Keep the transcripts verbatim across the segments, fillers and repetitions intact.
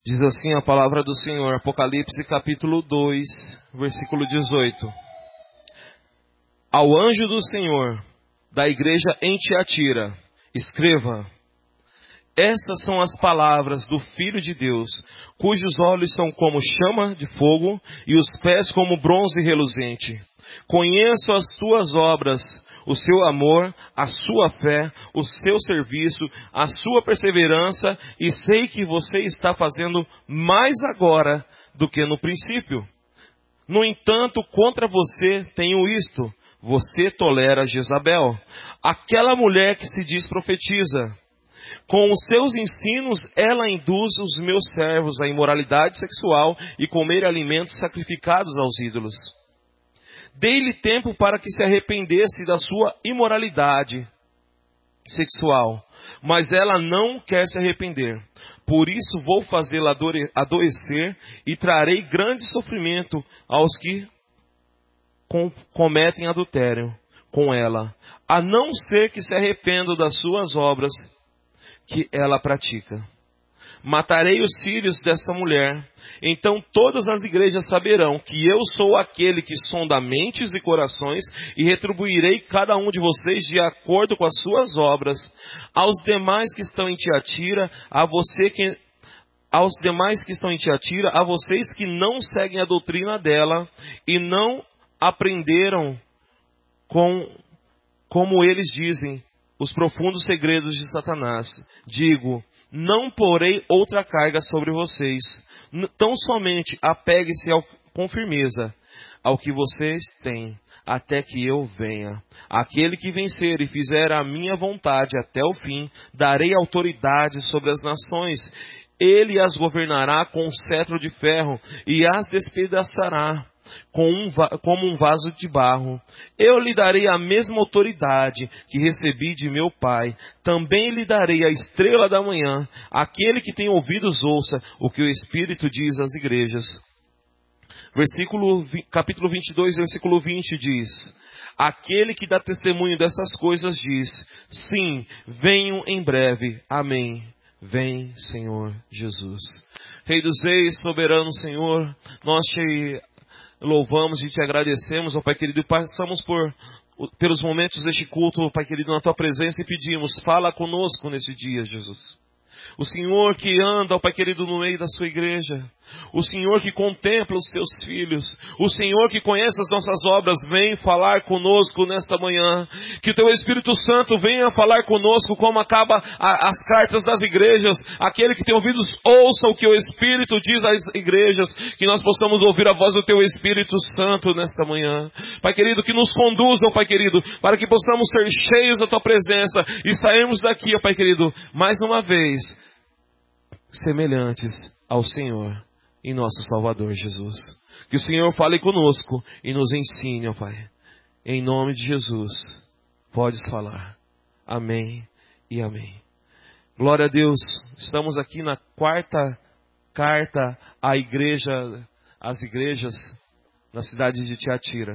Diz assim a palavra do Senhor, Apocalipse capítulo dois, versículo dezoito. Ao anjo do Senhor, da igreja em Tiatira, escreva: estas são as palavras do Filho de Deus, cujos olhos são como chama de fogo e os pés como bronze reluzente. Conheço as tuas obras, o seu amor, a sua fé, o seu serviço, a sua perseverança, e sei que você está fazendo mais agora do que no princípio. No entanto, contra você tenho isto: você tolera Jezabel, aquela mulher que se diz profetiza. Com os seus ensinos, ela induz os meus servos à imoralidade sexual e comer alimentos sacrificados aos ídolos. Dei-lhe tempo para que se arrependesse da sua imoralidade sexual, mas ela não quer se arrepender. Por isso vou fazê-la adoecer e trarei grande sofrimento aos que com, cometem adultério com ela, a não ser que se arrependam das suas obras que ela pratica. Matarei os filhos dessa mulher, então todas as igrejas saberão que eu sou aquele que sonda mentes e corações, e retribuirei cada um de vocês de acordo com as suas obras. Aos demais que estão em Tiatira, a você que aos demais que estão em Tiatira, a vocês que não seguem a doutrina dela e não aprenderam com como eles dizem os profundos segredos de Satanás, digo: não porei outra carga sobre vocês. Tão somente apegue-se ao, com firmeza ao que vocês têm, até que eu venha. Aquele que vencer e fizer a minha vontade até o fim, darei autoridade sobre as nações. Ele as governará com um cetro de ferro e as despedaçará Com um, como um vaso de barro. Eu lhe darei a mesma autoridade que recebi de meu Pai. Também lhe darei a estrela da manhã. Aquele que tem ouvidos ouça o que o Espírito diz às igrejas. Versículo, capítulo vinte e dois, versículo vinte diz: aquele que dá testemunho dessas coisas diz: sim, venho em breve. Amém. Vem, Senhor Jesus. Rei dos reis, soberano Senhor, nós te louvamos e te agradecemos, ó Pai querido, e passamos por, pelos momentos deste culto, ó Pai querido, na Tua presença, e pedimos: fala conosco nesse dia, Jesus. O Senhor que anda, ó Pai querido, no meio da sua igreja. O Senhor que contempla os teus filhos. O Senhor que conhece as nossas obras, vem falar conosco nesta manhã. Que o teu Espírito Santo venha falar conosco, como acaba a, as cartas das igrejas. Aquele que tem ouvidos, ouça o que o Espírito diz às igrejas. Que nós possamos ouvir a voz do teu Espírito Santo nesta manhã. Pai querido, que nos conduza, ó Pai querido, para que possamos ser cheios da tua presença e sairmos daqui, ó Pai querido, mais uma vez, semelhantes ao Senhor e nosso Salvador Jesus. Que o Senhor fale conosco e nos ensine, ó Pai. Em nome de Jesus, podes falar. Amém e amém. Glória a Deus. Estamos aqui na quarta carta à igreja, às igrejas na cidade de Tiatira.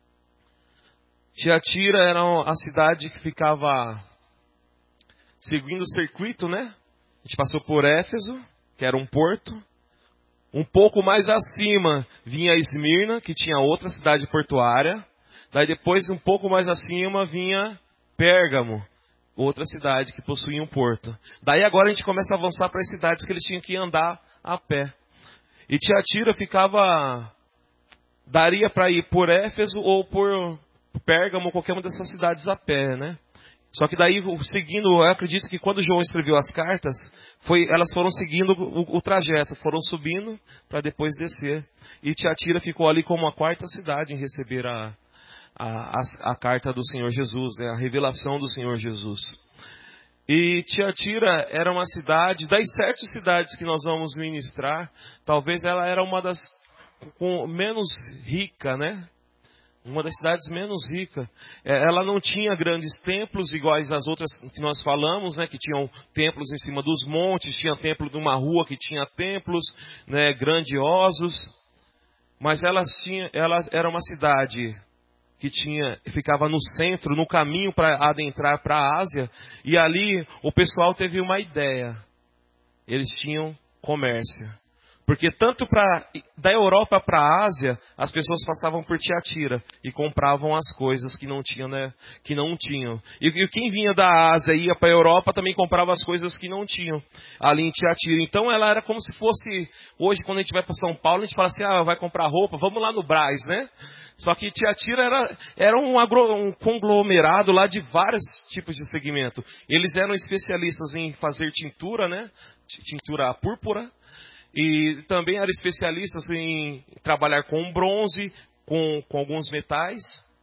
Tiatira era a cidade que ficava seguindo o circuito, né? A gente passou por Éfeso, que era um porto. Um pouco mais acima vinha Esmirna, que tinha outra cidade portuária. Daí depois, um pouco mais acima, vinha Pérgamo, outra cidade que possuía um porto. Daí agora a gente começa a avançar para as cidades que eles tinham que andar a pé. E Tiatira ficava... daria para ir por Éfeso ou por Pérgamo, qualquer uma dessas cidades a pé, né? Só que daí, seguindo, eu acredito que quando João escreveu as cartas, foi, elas foram seguindo o, o trajeto, foram subindo para depois descer. E Tiatira ficou ali como a quarta cidade em receber a, a, a, a carta do Senhor Jesus, né, a revelação do Senhor Jesus. E Tiatira era uma cidade, das sete cidades que nós vamos ministrar, talvez ela era uma das com, menos rica, né? Uma das cidades menos ricas. Ela não tinha grandes templos iguais às outras que nós falamos, né? Que tinham templos em cima dos montes, tinha templo de uma rua que tinha templos, né, grandiosos. Mas ela, tinha, ela era uma cidade que tinha, ficava no centro, no caminho para adentrar para a Ásia. E ali o pessoal teve uma ideia. Eles tinham comércio. Porque tanto pra, da Europa para a Ásia, as pessoas passavam por Tiatira e compravam as coisas que não tinham, né? Que não tinham. E, e quem vinha da Ásia e ia para a Europa também comprava as coisas que não tinham ali em Tiatira. Então ela era como se fosse, hoje quando a gente vai para São Paulo, a gente fala assim, ah, vai comprar roupa, vamos lá no Brás, né? Só que Tiatira era, era um, agro, um conglomerado lá de vários tipos de segmento. Eles eram especialistas em fazer tintura, né? Tintura púrpura. E também eram especialistas em trabalhar com bronze, com, com alguns metais.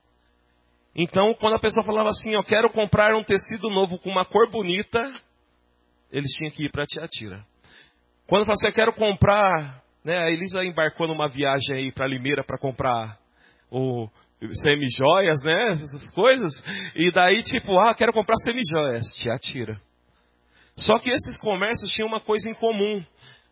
Então, quando a pessoa falava assim, eu quero comprar um tecido novo com uma cor bonita, eles tinham que ir para Tiatira. Quando falava assim, eu quero comprar, né, a Elisa embarcou numa viagem aí para Limeira para comprar o semi-joias, né, essas coisas. E daí, tipo, ah, quero comprar semi-joias, Tiatira. Só que esses comércios tinham uma coisa em comum.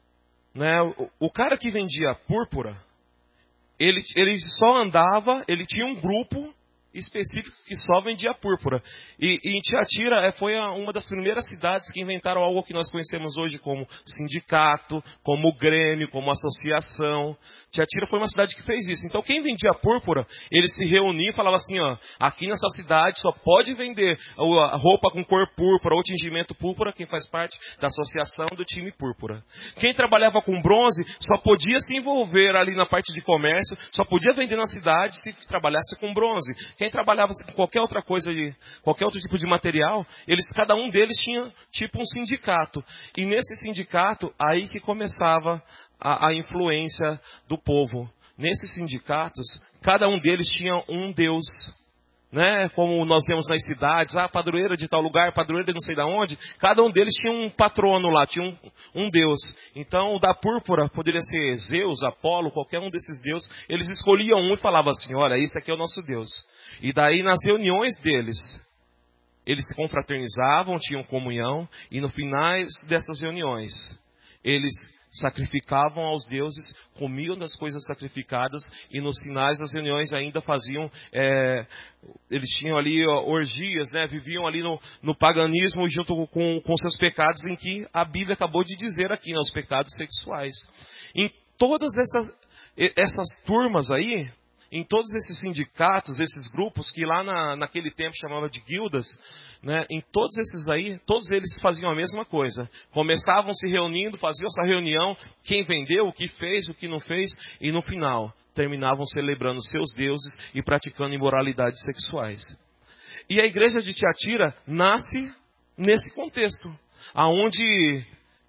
Né? O, o cara que vendia púrpura, ele, ele só andava, ele tinha um grupo específico que só vendia púrpura. E, e em Tiatira foi a, uma das primeiras cidades que inventaram algo que nós conhecemos hoje como sindicato, como grêmio, como associação. Tiatira foi uma cidade que fez isso. Então quem vendia púrpura, ele se reunia e falava assim, ó, aqui nessa cidade só pode vender a roupa com cor púrpura ou tingimento púrpura quem faz parte da associação do time púrpura. Quem trabalhava com bronze só podia se envolver ali na parte de comércio, só podia vender na cidade se trabalhasse com bronze. Quem trabalhava com qualquer outra coisa, de, qualquer outro tipo de material, eles, cada um deles tinha tipo um sindicato. E nesse sindicato, aí que começava a, a influência do povo. Nesses sindicatos, cada um deles tinha um deus. Né? Como nós vemos nas cidades, ah, padroeira de tal lugar, padroeira de não sei de onde. Cada um deles tinha um patrono lá, tinha um, um deus. Então, o da púrpura poderia ser Zeus, Apolo, qualquer um desses deuses. Eles escolhiam um e falavam assim, olha, esse aqui é o nosso Deus. E daí, nas reuniões deles, eles se confraternizavam, tinham comunhão. E no final dessas reuniões, eles sacrificavam aos deuses, comiam das coisas sacrificadas e nos finais das reuniões ainda faziam, é, eles tinham ali ó, orgias, né? Viviam ali no, no paganismo junto com, com seus pecados, em que a Bíblia acabou de dizer aqui, né, os pecados sexuais. Em todas essas, essas turmas aí, em todos esses sindicatos, esses grupos que lá na, naquele tempo chamava de guildas, né, em todos esses aí, todos eles faziam a mesma coisa. Começavam se reunindo, faziam essa reunião, quem vendeu, o que fez, o que não fez, e no final terminavam celebrando seus deuses e praticando imoralidades sexuais. E a igreja de Tiatira nasce nesse contexto, aonde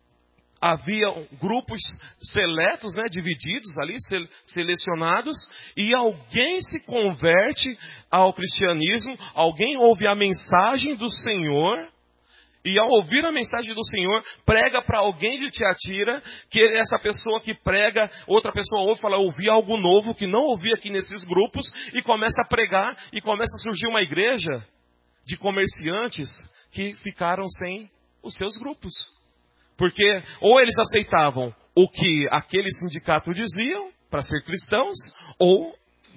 havia grupos seletos, né, divididos ali, selecionados, e alguém se converte ao cristianismo, alguém ouve a mensagem do Senhor, e ao ouvir a mensagem do Senhor, prega para alguém de Tiatira, que essa pessoa que prega, outra pessoa ouve e fala, ouvi algo novo que não ouvi aqui nesses grupos, e começa a pregar, e começa a surgir uma igreja de comerciantes que ficaram sem os seus grupos. Porque ou eles aceitavam o que aquele sindicato diziam para ser cristãos, ou,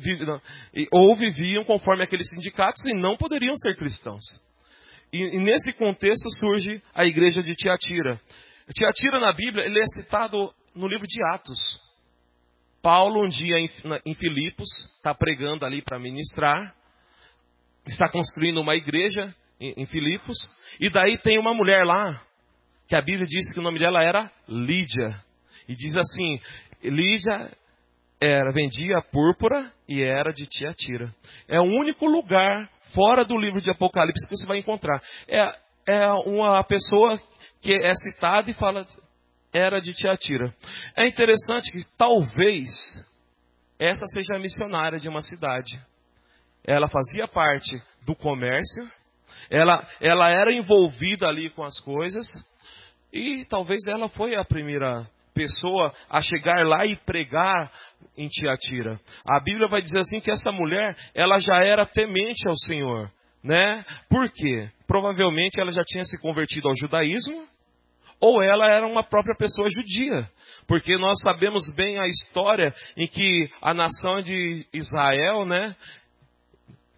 ou viviam conforme aqueles sindicatos e não poderiam ser cristãos. E, e nesse contexto surge a igreja de Tiatira. Tiatira na Bíblia ele é citado no livro de Atos. Paulo um dia em, em Filipos está pregando ali para ministrar, está construindo uma igreja em, em Filipos, e daí tem uma mulher lá, que a Bíblia diz que o nome dela era Lídia. E diz assim, Lídia era, vendia púrpura e era de Tiatira. É o único lugar fora do livro de Apocalipse que você vai encontrar. É, é uma pessoa que é citada e fala, era de Tiatira. É interessante que talvez essa seja a missionária de uma cidade. Ela fazia parte do comércio, ela, ela era envolvida ali com as coisas, e talvez ela foi a primeira pessoa a chegar lá e pregar em Tiatira. A Bíblia vai dizer assim que essa mulher, ela já era temente ao Senhor, né? Por quê? Provavelmente ela já tinha se convertido ao judaísmo, ou ela era uma própria pessoa judia. Porque nós sabemos bem a história em que a nação de Israel, né,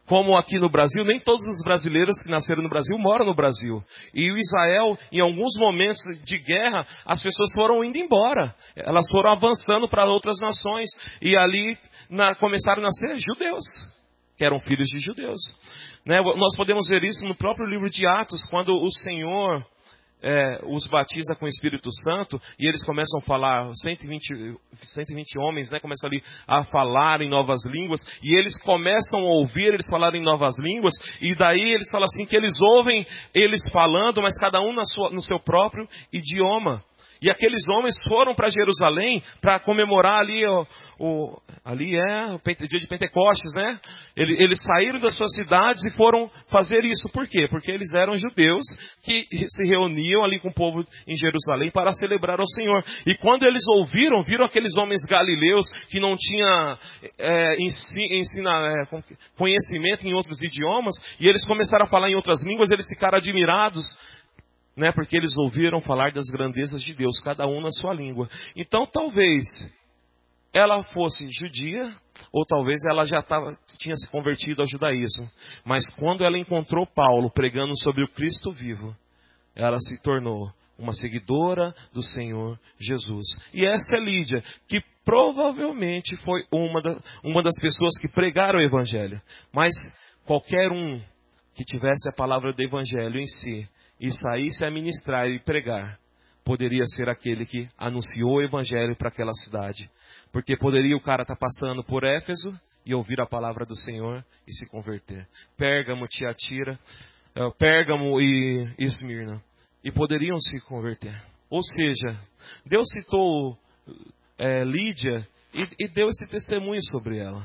como aqui no Brasil, nem todos os brasileiros que nasceram no Brasil moram no Brasil. E o Israel, em alguns momentos de guerra, as pessoas foram indo embora. Elas foram avançando para outras nações. E ali na, começaram a nascer judeus, que eram filhos de judeus. Né? Nós podemos ver isso no próprio livro de Atos, quando o Senhor é, os batiza com o Espírito Santo, e eles começam a falar, cento e vinte, cento e vinte homens, né, começam ali a falar em novas línguas, e eles começam a ouvir eles falarem em novas línguas, e daí eles falam assim, que eles ouvem eles falando, mas cada um na sua, no seu próprio idioma. E aqueles homens foram para Jerusalém para comemorar ali, o, o, ali é o dia de Pentecostes, né? Eles, eles saíram das suas cidades e foram fazer isso. Por quê? Porque eles eram judeus que se reuniam ali com o povo em Jerusalém para celebrar ao Senhor. E quando eles ouviram, viram aqueles homens galileus que não tinham é, ensina, é, conhecimento em outros idiomas, e eles começaram a falar em outras línguas, eles ficaram admirados. Né, porque eles ouviram falar das grandezas de Deus, cada um na sua língua. Então talvez ela fosse judia, ou talvez ela já tava, tinha se convertido ao judaísmo. Mas quando ela encontrou Paulo pregando sobre o Cristo vivo, ela se tornou uma seguidora do Senhor Jesus. E essa é Lídia, que provavelmente foi uma, da, uma das pessoas que pregaram o Evangelho. Mas qualquer um que tivesse a palavra do Evangelho em si, e saísse a ministrar e pregar, poderia ser aquele que anunciou o Evangelho para aquela cidade. Porque poderia o cara estar tá passando por Éfeso e ouvir a palavra do Senhor e se converter. Pérgamo, Tiatira, Pérgamo e Esmirna. E poderiam se converter. Ou seja, Deus citou é, Lídia e, e deu esse testemunho sobre ela.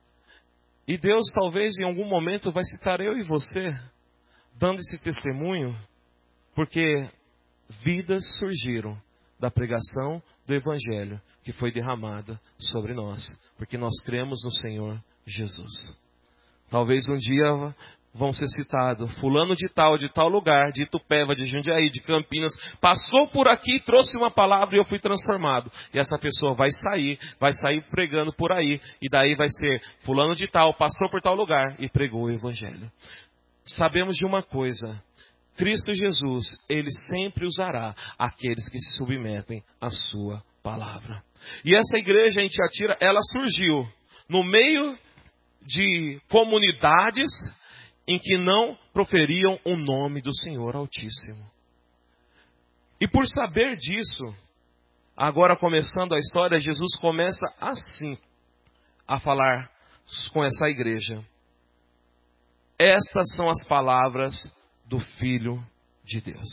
E Deus talvez em algum momento vai citar eu e você, dando esse testemunho, porque vidas surgiram da pregação do Evangelho que foi derramada sobre nós. Porque nós cremos no Senhor Jesus. Talvez um dia vão ser citados, fulano de tal, de tal lugar, de Itupeva, de Jundiaí, de Campinas, passou por aqui, trouxe uma palavra e eu fui transformado. E essa pessoa vai sair, vai sair pregando por aí. E daí vai ser, fulano de tal, passou por tal lugar e pregou o Evangelho. Sabemos de uma coisa, Cristo Jesus, Ele sempre usará aqueles que se submetem à sua palavra. E essa igreja em Tiatira, ela surgiu no meio de comunidades em que não proferiam o nome do Senhor Altíssimo. E por saber disso, agora começando a história, Jesus começa assim a falar com essa igreja. Estas são as palavras do Filho de Deus.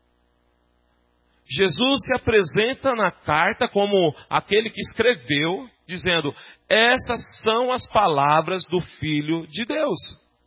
Jesus se apresenta na carta como aquele que escreveu, dizendo, essas são as palavras do Filho de Deus.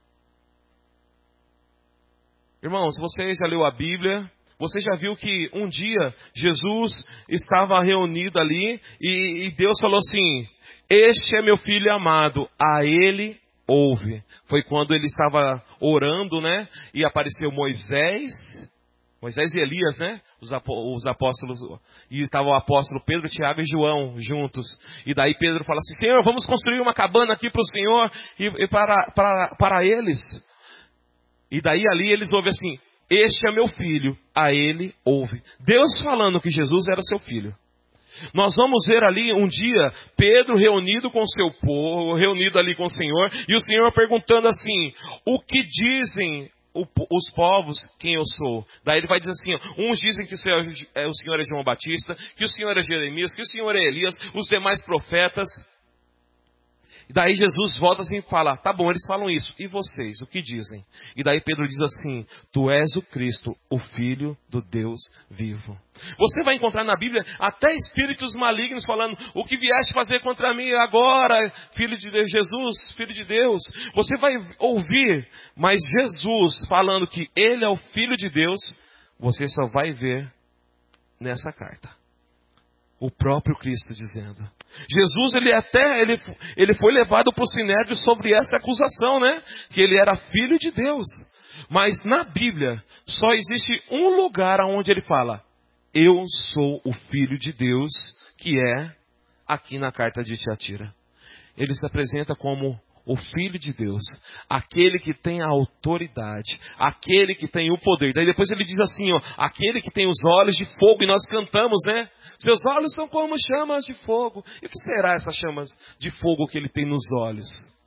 Irmãos, você já leu a Bíblia? Você já viu que um dia Jesus estava reunido ali e, e Deus falou assim, este é meu Filho amado, a Ele ouve. Foi quando ele estava orando, né? E apareceu Moisés, Moisés e Elias, né? Os, apó, os apóstolos, e estava o apóstolo Pedro, Tiago e João juntos. E daí Pedro fala assim, Senhor, vamos construir uma cabana aqui para o Senhor e, e para, para, para eles. E daí ali eles ouvem assim, este é meu filho, a ele ouve. Deus falando que Jesus era seu filho. Nós vamos ver ali um dia Pedro reunido com seu povo, reunido ali com o Senhor, e o Senhor perguntando assim, o que dizem os povos quem eu sou? Daí ele vai dizer assim, uns dizem que o Senhor, o Senhor é João Batista, que o Senhor é Jeremias, que o Senhor é Elias, os demais profetas. E daí Jesus volta assim e fala, tá bom, eles falam isso. E vocês, o que dizem? E daí Pedro diz assim, tu és o Cristo, o Filho do Deus vivo. Você vai encontrar na Bíblia até espíritos malignos falando, o que vieste fazer contra mim agora, Filho de Deus, Jesus, Filho de Deus. Você vai ouvir, mas Jesus falando que Ele é o Filho de Deus, você só vai ver nessa carta. O próprio Cristo dizendo. Jesus, ele até, ele, ele foi levado para o Sinédrio sobre essa acusação, né? Que ele era filho de Deus. Mas na Bíblia, só existe um lugar onde ele fala, eu sou o Filho de Deus, que é aqui na carta de Tiatira. Ele se apresenta como o Filho de Deus, aquele que tem a autoridade, aquele que tem o poder. Daí depois ele diz assim, ó, aquele que tem os olhos de fogo, e nós cantamos, né? Seus olhos são como chamas de fogo. E o que será essas chamas de fogo que ele tem nos olhos?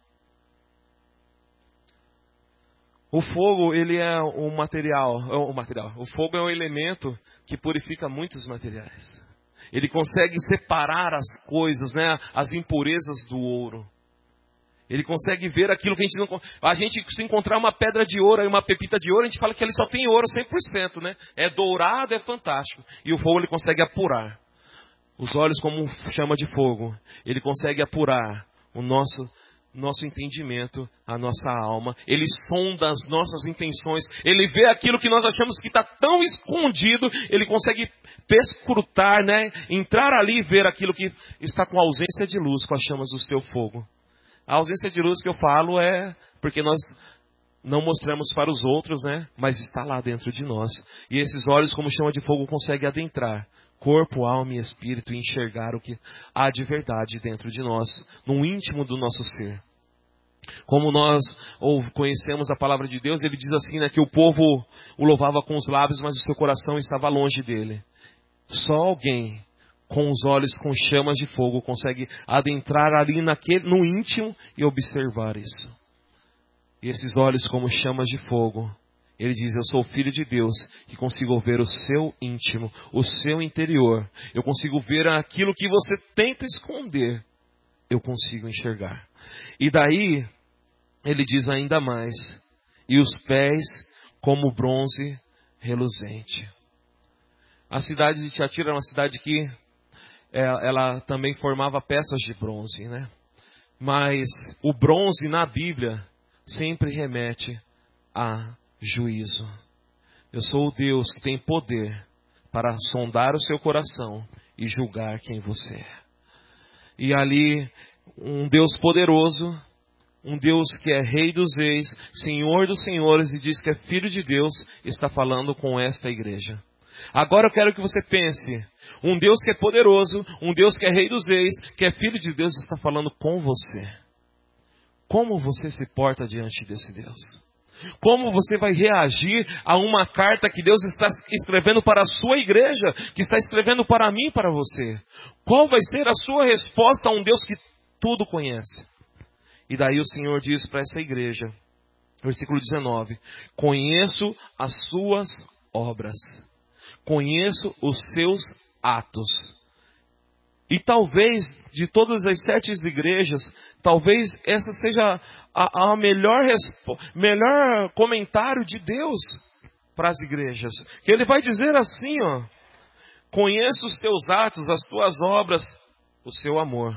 O fogo, ele é um material, o material. O fogo é um elemento que purifica muitos materiais. Ele consegue separar as coisas, né? As impurezas do ouro. Ele consegue ver aquilo que a gente não... A gente, se encontrar uma pedra de ouro e uma pepita de ouro, a gente fala que ele só tem ouro cem por cento, né? É dourado, é fantástico. E o fogo ele consegue apurar. Os olhos como chama de fogo. Ele consegue apurar o nosso, nosso entendimento, a nossa alma. Ele sonda as nossas intenções. Ele vê aquilo que nós achamos que está tão escondido. Ele consegue perscrutar, né? Entrar ali e ver aquilo que está com ausência de luz, com as chamas do seu fogo. A ausência de luz que eu falo é porque nós não mostramos para os outros, né? Mas está lá dentro de nós. E esses olhos, como chama de fogo, conseguem adentrar corpo, alma e espírito e enxergar o que há de verdade dentro de nós, no íntimo do nosso ser. Como nós ou conhecemos a palavra de Deus, ele diz assim, né, que o povo o louvava com os lábios, mas o seu coração estava longe dele. Só alguém com os olhos com chamas de fogo consegue adentrar ali naquele, no íntimo e observar isso. E esses olhos como chamas de fogo, ele diz, eu sou filho de Deus, que consigo ver o seu íntimo, o seu interior. Eu consigo ver aquilo que você tenta esconder. Eu consigo enxergar. E daí, ele diz ainda mais, e os pés como bronze reluzente. A cidade de Tiatira era uma cidade que ela também formava peças de bronze, né? Mas o bronze na Bíblia sempre remete a juízo. Eu sou o Deus que tem poder para sondar o seu coração e julgar quem você é. E ali, um Deus poderoso, um Deus que é Rei dos Reis, Senhor dos Senhores e diz que é Filho de Deus, está falando com esta igreja. Agora eu quero que você pense, um Deus que é poderoso, um Deus que é Rei dos Reis, que é Filho de Deus, está falando com você. Como você se porta diante desse Deus? Como você vai reagir a uma carta que Deus está escrevendo para a sua igreja, que está escrevendo para mim e para você? Qual vai ser a sua resposta a um Deus que tudo conhece? E daí o Senhor diz para essa igreja, versículo dezenove, conheço as suas obras, conheço os seus atos. E talvez, de todas as sete igrejas, talvez essa seja a, a melhor, melhor comentário de Deus para as igrejas. Que Ele vai dizer assim, ó, conheço os teus atos, as tuas obras, o seu amor.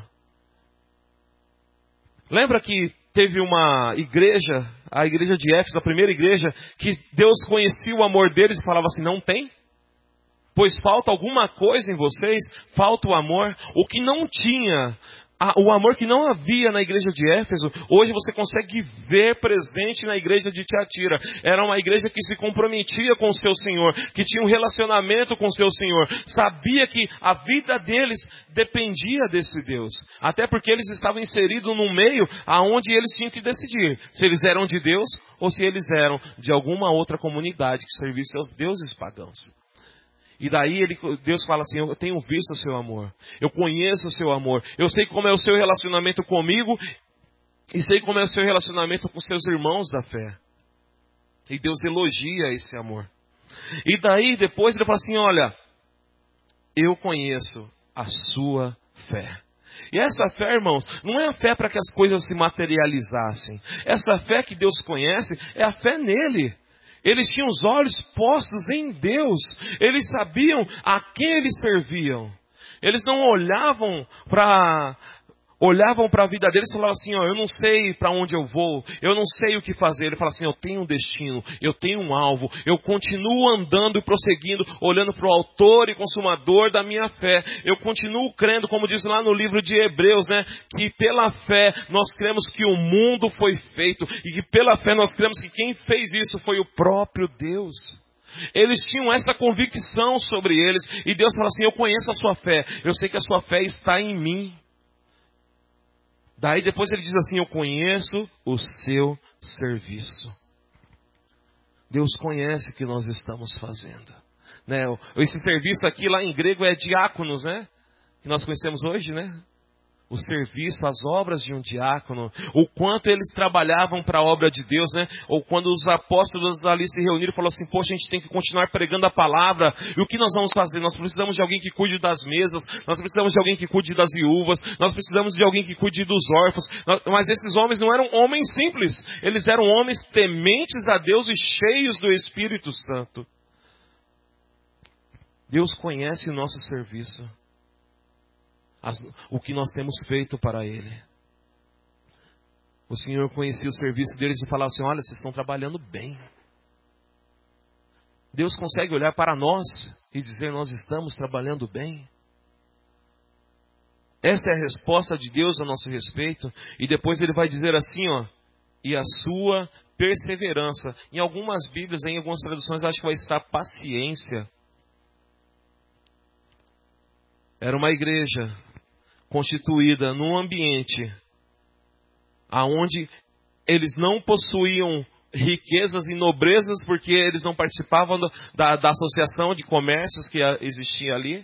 Lembra que teve uma igreja, a igreja de Éfeso, a primeira igreja, que Deus conhecia o amor deles e falava assim, não tem? Pois falta alguma coisa em vocês, falta o amor. O que não tinha, o amor que não havia na igreja de Éfeso, hoje você consegue ver presente na igreja de Tiatira. Era uma igreja que se comprometia com o seu Senhor, que tinha um relacionamento com o seu Senhor. Sabia que a vida deles dependia desse Deus. Até porque eles estavam inseridos num meio aonde eles tinham que decidir se eles eram de Deus ou se eles eram de alguma outra comunidade que servisse aos deuses pagãos. E daí ele, Deus fala assim, eu tenho visto o seu amor, eu conheço o seu amor, eu sei como é o seu relacionamento comigo e sei como é o seu relacionamento com seus irmãos da fé. E Deus elogia esse amor. E daí depois ele fala assim, olha, eu conheço a sua fé. E essa fé, irmãos, não é a fé para que as coisas se materializassem. Essa fé que Deus conhece é a fé nele. Eles tinham os olhos postos em Deus. Eles sabiam a quem eles serviam. Eles não olhavam para olhavam para a vida deles e falavam assim, ó, eu não sei para onde eu vou, eu não sei o que fazer. Ele fala assim, eu tenho um destino, eu tenho um alvo, eu continuo andando e prosseguindo, olhando para o autor e consumador da minha fé. Eu continuo crendo, como diz lá no livro de Hebreus, né, que pela fé nós cremos que o mundo foi feito e que pela fé nós cremos que quem fez isso foi o próprio Deus. Eles tinham essa convicção sobre eles e Deus fala assim, eu conheço a sua fé, eu sei que a sua fé está em mim. Daí depois ele diz assim, eu conheço o seu serviço. Deus conhece o que nós estamos fazendo. Né? Esse serviço aqui lá em grego é diáconos, né? Que nós conhecemos hoje, né? O serviço, as obras de um diácono, o quanto eles trabalhavam para a obra de Deus, né? Ou quando os apóstolos ali se reuniram e falaram assim, poxa, a gente tem que continuar pregando a palavra, e o que nós vamos fazer? Nós precisamos de alguém que cuide das mesas, nós precisamos de alguém que cuide das viúvas, nós precisamos de alguém que cuide dos órfãos, mas esses homens não eram homens simples, eles eram homens tementes a Deus e cheios do Espírito Santo. Deus conhece o nosso serviço. As, o que nós temos feito para Ele. O Senhor conhecia o serviço deles e falava assim, olha, vocês estão trabalhando bem. Deus consegue olhar para nós e dizer, nós estamos trabalhando bem. Essa é a resposta de Deus a nosso respeito. E depois Ele vai dizer assim, ó, e a sua perseverança. Em algumas Bíblias, em algumas traduções, acho que vai estar paciência. Era uma igreja constituída num ambiente aonde eles não possuíam riquezas e nobrezas porque eles não participavam da, da associação de comércios que existia ali,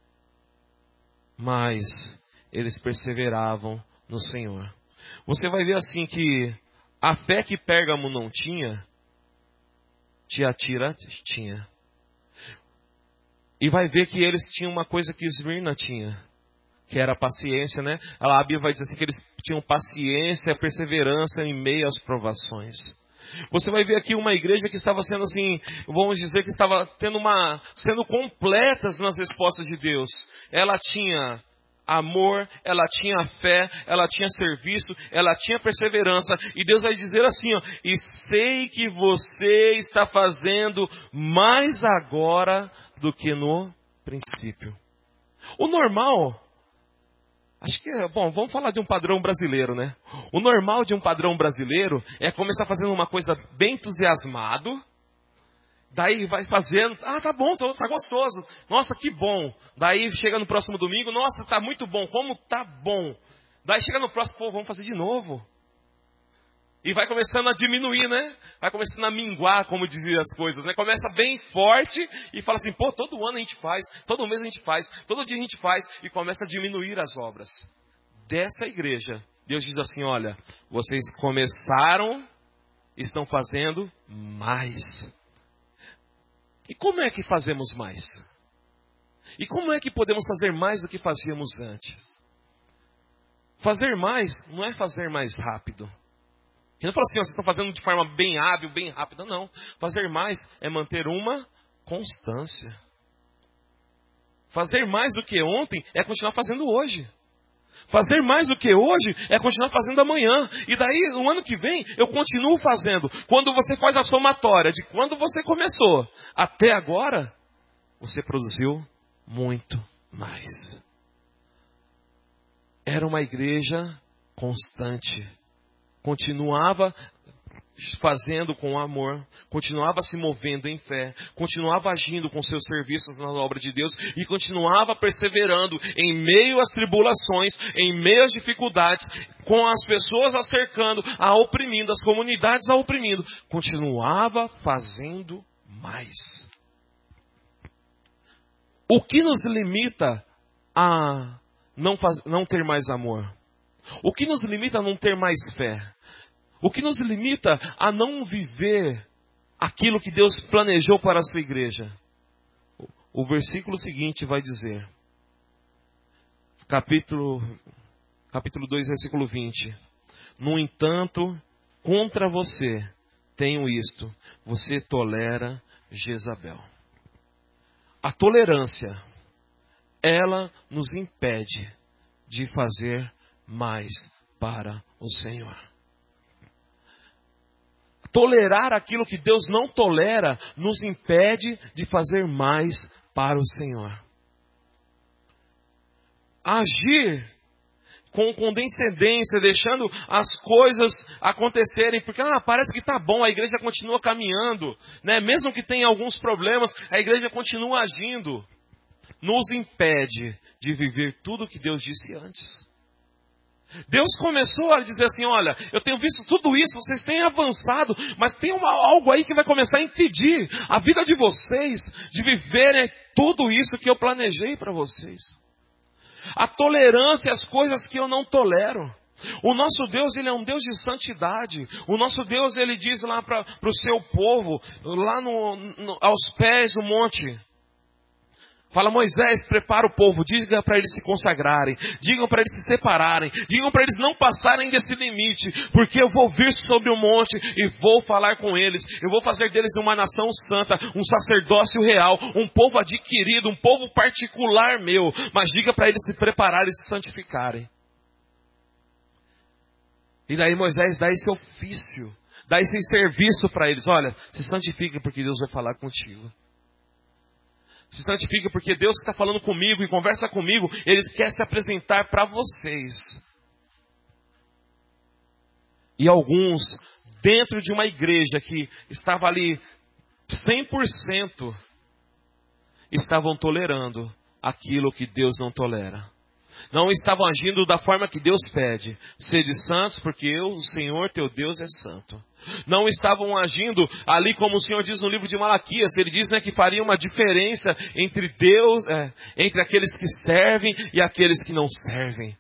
mas eles perseveravam no Senhor. Você vai ver assim que a fé que Pérgamo não tinha, Tiatira tinha. E vai ver que eles tinham uma coisa que Esmirna tinha, que era a paciência, né? A Bíblia vai dizer assim que eles tinham paciência, perseverança em meio às provações. Você vai ver aqui uma igreja que estava sendo assim, vamos dizer que estava tendo uma, sendo completas nas respostas de Deus. Ela tinha amor, ela tinha fé, ela tinha serviço, ela tinha perseverança. E Deus vai dizer assim, ó, e sei que você está fazendo mais agora do que no princípio. O normal, acho que é, bom, vamos falar de um padrão brasileiro, né? O normal de um padrão brasileiro é começar fazendo uma coisa bem entusiasmado, daí vai fazendo, ah, tá bom, tá gostoso, nossa, que bom. Daí chega no próximo domingo, nossa, tá muito bom, como tá bom. Daí chega no próximo, pô, vamos fazer de novo. E vai começando a diminuir, né? Vai começando a minguar, como diziam as coisas, né? Começa bem forte e fala assim, pô, todo ano a gente faz, todo mês a gente faz, todo dia a gente faz, e começa a diminuir as obras. Dessa igreja, Deus diz assim, olha, vocês começaram, estão fazendo mais. E como é que fazemos mais? E como é que podemos fazer mais do que fazíamos antes? Fazer mais não é fazer mais rápido. Ele não fala assim, ó, vocês estão fazendo de forma bem hábil, bem rápida. Não. Fazer mais é manter uma constância. Fazer mais do que ontem é continuar fazendo hoje. Fazer mais do que hoje é continuar fazendo amanhã. E daí, no ano que vem, eu continuo fazendo. Quando você faz a somatória de quando você começou até agora, você produziu muito mais. Era uma igreja constante. Continuava fazendo com amor, continuava se movendo em fé, continuava agindo com seus serviços na obra de Deus e continuava perseverando em meio às tribulações, em meio às dificuldades, com as pessoas a cercando, a oprimindo, as comunidades a oprimindo, continuava fazendo mais. O que nos limita a não, faz, não ter mais amor? O que nos limita a não ter mais fé? O que nos limita a não viver aquilo que Deus planejou para a sua igreja? O versículo seguinte vai dizer, capítulo, capítulo dois, versículo vinte. No entanto, contra você tenho isto, você tolera Jezabel. A tolerância, ela nos impede de fazer mais para o Senhor. Tolerar aquilo que Deus não tolera nos impede de fazer mais para o Senhor. Agir com condescendência, deixando as coisas acontecerem, porque ah, parece que está bom, a igreja continua caminhando, né? Mesmo que tenha alguns problemas, a igreja continua agindo, nos impede de viver tudo o que Deus disse antes. Deus começou a dizer assim, olha, eu tenho visto tudo isso, vocês têm avançado, mas tem uma, algo aí que vai começar a impedir a vida de vocês de viverem tudo isso que eu planejei para vocês. A tolerância às coisas que eu não tolero. O nosso Deus, Ele é um Deus de santidade. O nosso Deus, Ele diz lá para o seu povo, lá no, no, aos pés do monte. Fala, Moisés, prepara o povo, diga para eles se consagrarem, digam para eles se separarem, digam para eles não passarem desse limite, porque eu vou vir sobre o monte e vou falar com eles, eu vou fazer deles uma nação santa, um sacerdócio real, um povo adquirido, um povo particular meu, mas diga para eles se prepararem e se santificarem. E daí Moisés dá esse ofício, dá esse serviço para eles, olha, se santifiquem porque Deus vai falar contigo. Se santifica porque Deus que está falando comigo e conversa comigo, Ele quer se apresentar para vocês. E alguns, dentro de uma igreja que estava ali cem por cento, estavam tolerando aquilo que Deus não tolera. Não estavam agindo da forma que Deus pede. Sede santos, porque eu, o Senhor teu Deus, é santo. Não estavam agindo ali como o Senhor diz no livro de Malaquias. Ele diz, né, que faria uma diferença entre Deus, é, entre aqueles que servem e aqueles que não servem.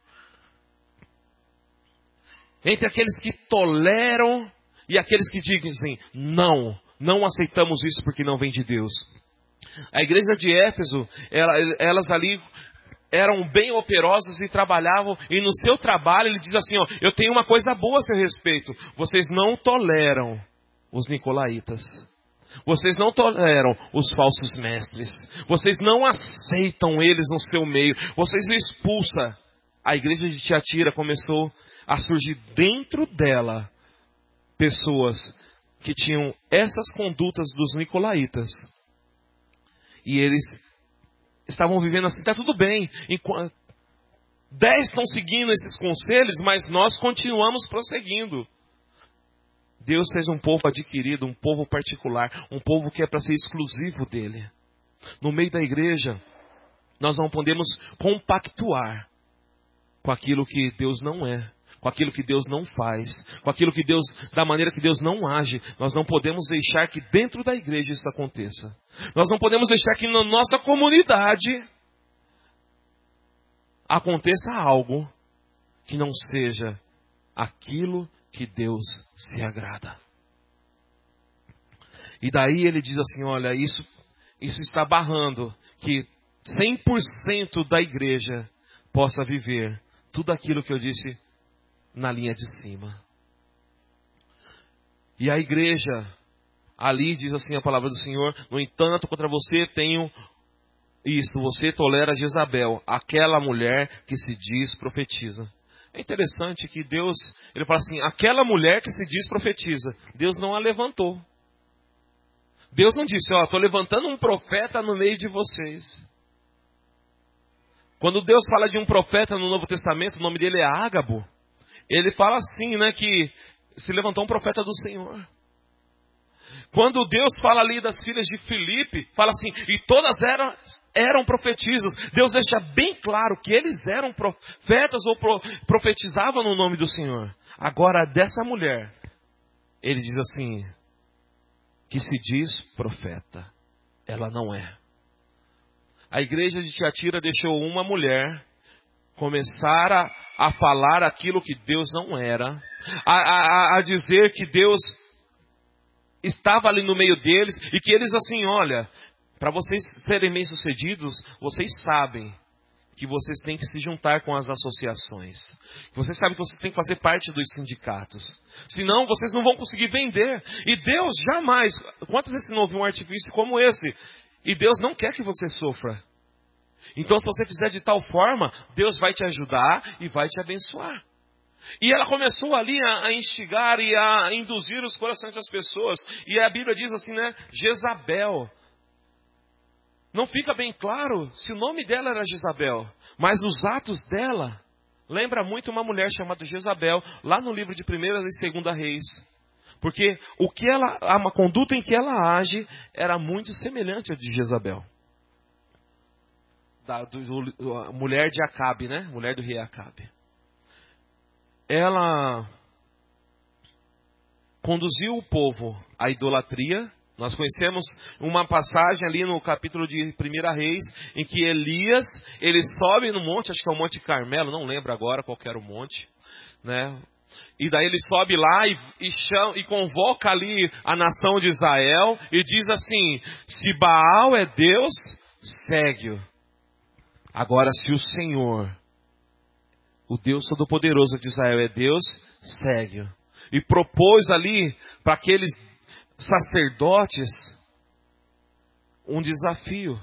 Entre aqueles que toleram e aqueles que dizem, não, não aceitamos isso porque não vem de Deus. A igreja de Éfeso, ela, elas ali eram bem operosas e trabalhavam, e no seu trabalho ele diz assim, ó, eu tenho uma coisa boa a seu respeito, vocês não toleram os nicolaítas, vocês não toleram os falsos mestres, vocês não aceitam eles no seu meio, vocês expulsam. A igreja de Tiatira começou a surgir dentro dela pessoas que tinham essas condutas dos nicolaítas, e eles estavam vivendo assim, está tudo bem. Dez estão seguindo esses conselhos, mas nós continuamos prosseguindo. Deus fez um povo adquirido, um povo particular, um povo que é para ser exclusivo dele. No meio da igreja, nós não podemos compactuar com aquilo que Deus não é, com aquilo que Deus não faz, com aquilo que Deus, da maneira que Deus não age. Nós não podemos deixar que dentro da igreja isso aconteça. Nós não podemos deixar que na nossa comunidade aconteça algo que não seja aquilo que Deus se agrada. E daí ele diz assim, olha, isso, isso está barrando que cem por cento da igreja possa viver tudo aquilo que eu disse na linha de cima. E a igreja ali diz assim a palavra do Senhor, no entanto, contra você tenho isso, você tolera Jezabel, aquela mulher que se diz profetiza. É interessante que Deus, ele fala assim, aquela mulher que se diz profetiza, Deus não a levantou. Deus não disse, ó, estou levantando um profeta no meio de vocês. Quando Deus fala de um profeta no Novo Testamento, o nome dele é Ágabo. Ele fala assim, né, que se levantou um profeta do Senhor. Quando Deus fala ali das filhas de Filipe, fala assim, e todas eram, eram profetisas. Deus deixa bem claro que eles eram profetas ou pro, profetizavam no nome do Senhor. Agora, dessa mulher, ele diz assim, que se diz profeta, ela não é. A igreja de Tiatira deixou uma mulher começar a, a falar aquilo que Deus não era, a, a, a dizer que Deus estava ali no meio deles, e que eles assim, olha, para vocês serem bem-sucedidos, vocês sabem que vocês têm que se juntar com as associações. Vocês sabem que vocês têm que fazer parte dos sindicatos. Senão, vocês não vão conseguir vender. E Deus jamais, quantos vezes não ouviu um artifício como esse? E Deus não quer que você sofra. Então, se você fizer de tal forma, Deus vai te ajudar e vai te abençoar. E ela começou ali a, a instigar e a induzir os corações das pessoas. E a Bíblia diz assim, né? Jezabel. Não fica bem claro se o nome dela era Jezabel. Mas os atos dela lembra muito uma mulher chamada Jezabel, lá no livro de Primeira e Segunda Reis. Porque o que ela, a conduta em que ela age era muito semelhante à de Jezabel. Da do, do, a mulher de Acabe, né? Mulher do rei Acabe. ela conduziu o povo à idolatria. Nós conhecemos uma passagem ali no capítulo de Primeira Reis, em que Elias, ele sobe no monte, acho que é o Monte Carmelo, não lembro agora qual que era o monte, né? E daí ele sobe lá e, e, chama, e convoca ali a nação de Israel e diz assim: se Baal é Deus, segue-o. Agora, se o Senhor, o Deus Todo-Poderoso de Israel é Deus, segue-o. E propôs ali para aqueles sacerdotes um desafio.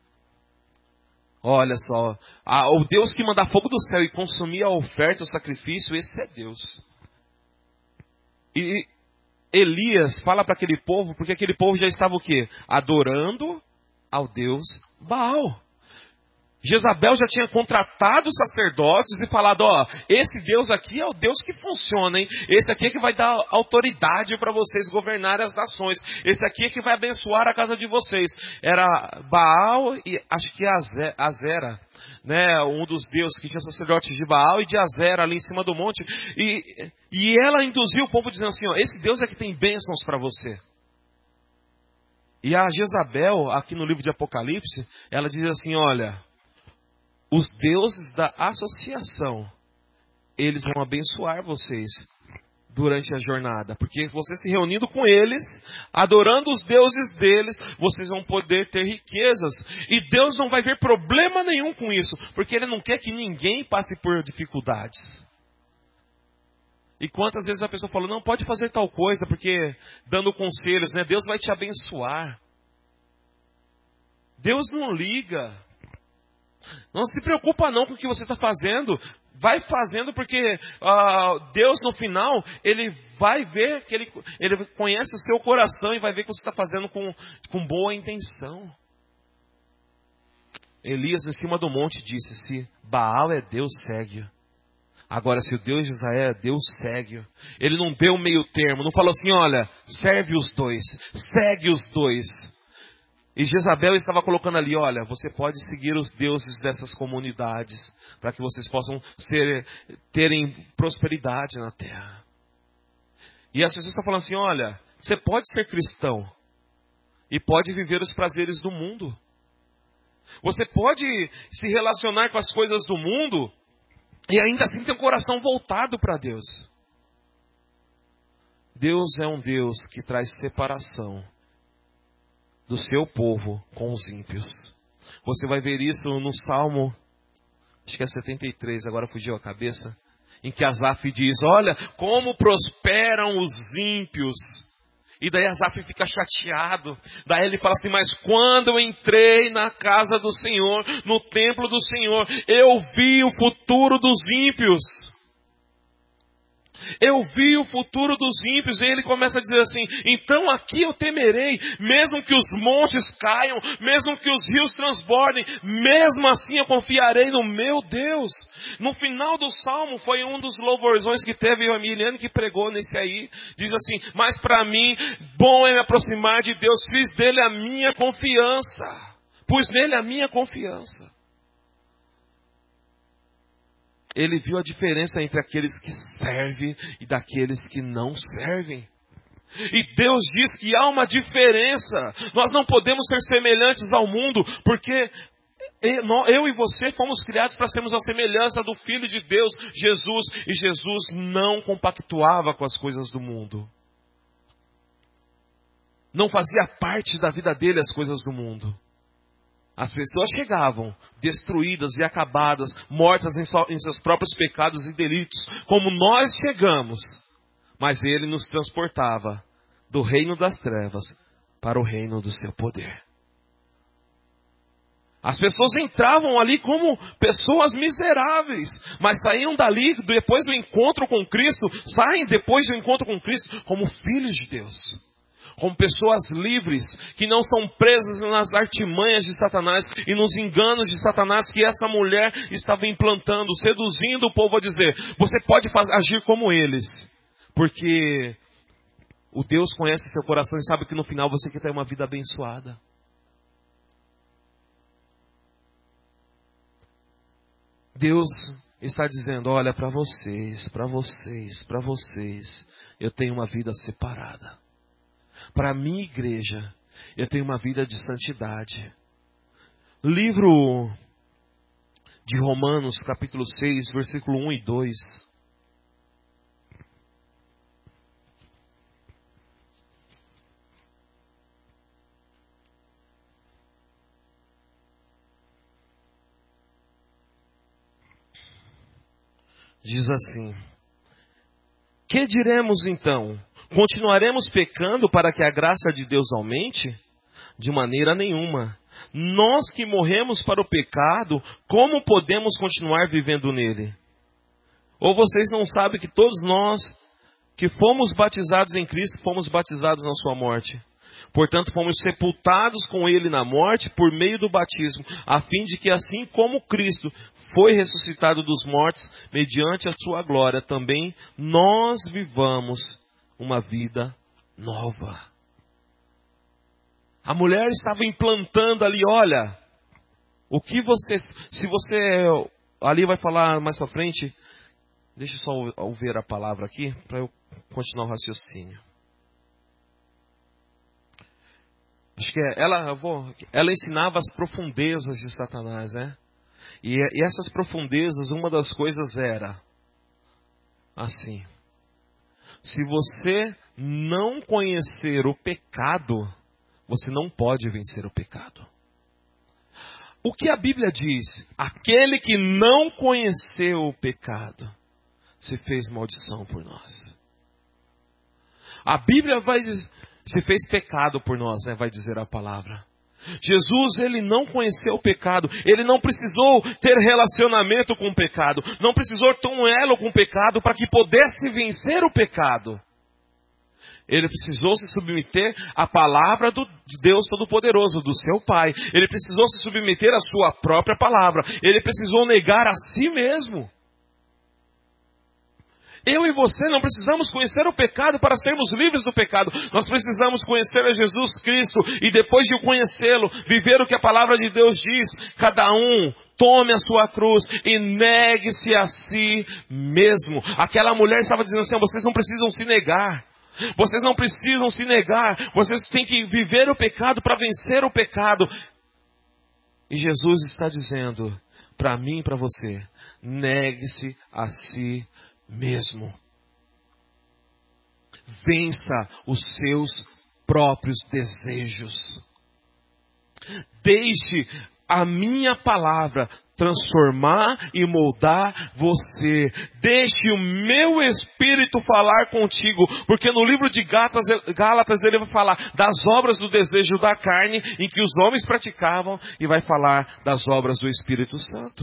Olha só, a, o Deus que manda fogo do céu e consumir a oferta, o sacrifício, esse é Deus. E Elias fala para aquele povo, porque aquele povo já estava o quê? Adorando ao Deus Baal. Jezabel já tinha contratado os sacerdotes e falado, ó, esse Deus aqui é o Deus que funciona, hein? Esse aqui é que vai dar autoridade para vocês governarem as nações. Esse aqui é que vai abençoar a casa de vocês. Era Baal e acho que Azera, né? Um dos deuses que tinha sacerdotes de Baal e de Azera ali em cima do monte. E, e ela induziu o povo dizendo assim, ó, esse Deus é que tem bênçãos para você. E a Jezabel, aqui no livro de Apocalipse, ela diz assim, olha, os deuses da associação, eles vão abençoar vocês durante a jornada. Porque você se reunindo com eles, adorando os deuses deles, vocês vão poder ter riquezas. E Deus não vai ver problema nenhum com isso, porque Ele não quer que ninguém passe por dificuldades. E quantas vezes a pessoa fala, não, pode fazer tal coisa, porque dando conselhos, né? Deus vai te abençoar. Deus não liga. Não se preocupa não com o que você está fazendo. Vai fazendo porque uh, Deus no final, Ele vai ver, que ele, ele conhece o seu coração e vai ver que você está fazendo com, com boa intenção. Elias em cima do monte disse, se Baal é Deus, segue-o. Agora se o Deus de Israel é Deus, segue-o. Ele não deu meio termo, não falou assim, olha, serve os dois, segue os dois. E Jezabel estava colocando ali, olha, você pode seguir os deuses dessas comunidades, para que vocês possam ser, terem prosperidade na terra. E as pessoas estão falando assim, olha, você pode ser cristão, e pode viver os prazeres do mundo. Você pode se relacionar com as coisas do mundo, e ainda assim ter um coração voltado para Deus. Deus é um Deus que traz separação do seu povo com os ímpios. Você vai ver isso no Salmo, acho que é setenta e três, agora fugiu a cabeça, em que Asaf diz, olha, como prosperam os ímpios. E daí Asaf fica chateado. Daí ele fala assim, mas quando eu entrei na casa do Senhor, no templo do Senhor, eu vi o futuro dos ímpios. Eu vi o futuro dos ímpios. E ele começa a dizer assim, então aqui eu temerei, mesmo que os montes caiam, mesmo que os rios transbordem, mesmo assim eu confiarei no meu Deus. No final do Salmo, foi um dos louvorzões que teve, a Miliane que pregou nesse aí, diz assim, mas para mim, bom é me aproximar de Deus, fiz dele a minha confiança, pus nele a minha confiança. Ele viu a diferença entre aqueles que servem e daqueles que não servem. E Deus diz que há uma diferença. Nós não podemos ser semelhantes ao mundo, porque eu e você fomos criados para sermos a semelhança do Filho de Deus, Jesus. E Jesus não compactuava com as coisas do mundo. Não fazia parte da vida dele as coisas do mundo. As pessoas chegavam destruídas e acabadas, mortas em, so, em seus próprios pecados e delitos, como nós chegamos. Mas ele nos transportava do reino das trevas para o reino do seu poder. As pessoas entravam ali como pessoas miseráveis, mas saíam dali, depois do encontro com Cristo, saem depois do encontro com Cristo como filhos de Deus. Como pessoas livres, que não são presas nas artimanhas de Satanás e nos enganos de Satanás que essa mulher estava implantando, seduzindo o povo a dizer, você pode fazer, agir como eles, porque o Deus conhece seu coração e sabe que no final você quer ter uma vida abençoada. Deus está dizendo, olha, para vocês, para vocês, para vocês, eu tenho uma vida separada. Para a minha igreja, eu tenho uma vida de santidade. Livro de Romanos, capítulo seis, versículo um e dois. Diz assim: que diremos então? Continuaremos pecando para que a graça de Deus aumente? De maneira nenhuma. Nós que morremos para o pecado, como podemos continuar vivendo nele? Ou vocês não sabem que todos nós que fomos batizados em Cristo, fomos batizados na sua morte? Portanto, fomos sepultados com ele na morte por meio do batismo, a fim de que assim como Cristo foi ressuscitado dos mortos, mediante a sua glória, também nós vivamos uma vida nova. A mulher estava implantando ali, olha, o que você, se você, ali vai falar mais para frente, deixa eu só ver a palavra aqui, para eu continuar o raciocínio. Acho que é, ela, eu vou, ela ensinava as profundezas de Satanás, né? E, e essas profundezas, uma das coisas era assim: se você não conhecer o pecado, você não pode vencer o pecado. O que a Bíblia diz? Aquele que não conheceu o pecado, se fez maldição por nós. A Bíblia vai dizer, se fez pecado por nós, né, vai dizer a palavra. Jesus, ele não conheceu o pecado, ele não precisou ter relacionamento com o pecado, não precisou ter um elo com o pecado para que pudesse vencer o pecado. Ele precisou se submeter à palavra do, de Deus Todo-Poderoso, do seu Pai. Ele precisou se submeter à sua própria palavra. Ele precisou negar a si mesmo. Eu e você não precisamos conhecer o pecado para sermos livres do pecado. Nós precisamos conhecer a Jesus Cristo e depois de o conhecê-lo, viver o que a palavra de Deus diz. Cada um tome a sua cruz e negue-se a si mesmo. Aquela mulher estava dizendo assim, vocês não precisam se negar. Vocês não precisam se negar. Vocês têm que viver o pecado para vencer o pecado. E Jesus está dizendo para mim e para você, negue-se a si mesmo. Vença os seus próprios desejos. Deixe a minha palavra transformar e moldar você. Deixe o meu Espírito falar contigo, porque no livro de Gálatas, Gálatas ele vai falar das obras do desejo da carne, em que os homens praticavam, e vai falar das obras do Espírito Santo.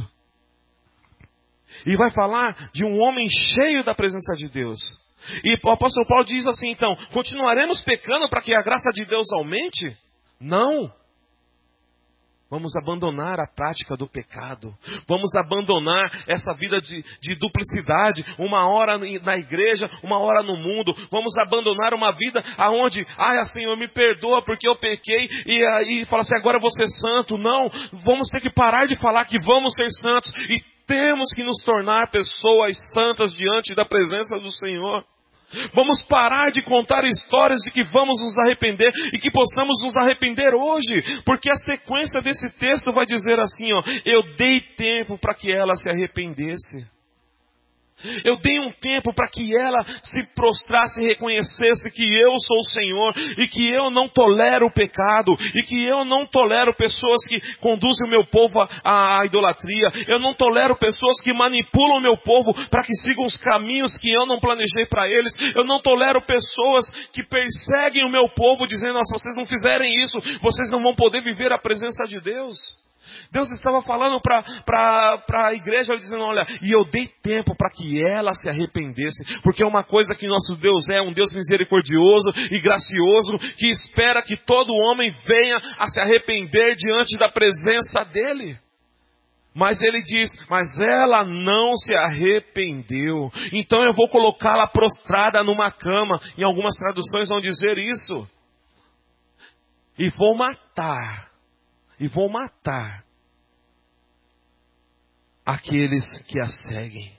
E vai falar de um homem cheio da presença de Deus. E o apóstolo Paulo diz assim, então, continuaremos pecando para que a graça de Deus aumente? Não. Vamos abandonar a prática do pecado. Vamos abandonar essa vida de, de duplicidade. Uma hora na igreja, uma hora no mundo. Vamos abandonar uma vida aonde, ai, Senhor, me perdoa porque eu pequei. E aí fala assim, agora eu vou ser santo. Não, vamos ter que parar de falar que vamos ser santos. E temos que nos tornar pessoas santas diante da presença do Senhor. Vamos parar de contar histórias de que vamos nos arrepender e que possamos nos arrepender hoje. Porque a sequência desse texto vai dizer assim, ó, eu dei tempo para que ela se arrependesse. Eu dei um tempo para que ela se prostrasse e reconhecesse que eu sou o Senhor e que eu não tolero o pecado e que eu não tolero pessoas que conduzem o meu povo à, à idolatria. Eu não tolero pessoas que manipulam o meu povo para que sigam os caminhos que eu não planejei para eles. Eu não tolero pessoas que perseguem o meu povo dizendo, se vocês não fizerem isso, vocês não vão poder viver a presença de Deus. Deus estava falando para a igreja, dizendo, olha, e eu dei tempo para que ela se arrependesse, porque é uma coisa que nosso Deus é, um Deus misericordioso e gracioso, que espera que todo homem venha a se arrepender diante da presença dele. Mas ele diz, mas ela não se arrependeu, então eu vou colocá-la prostrada numa cama, em algumas traduções vão dizer isso, e vou matar. E vou matar aqueles que a seguem.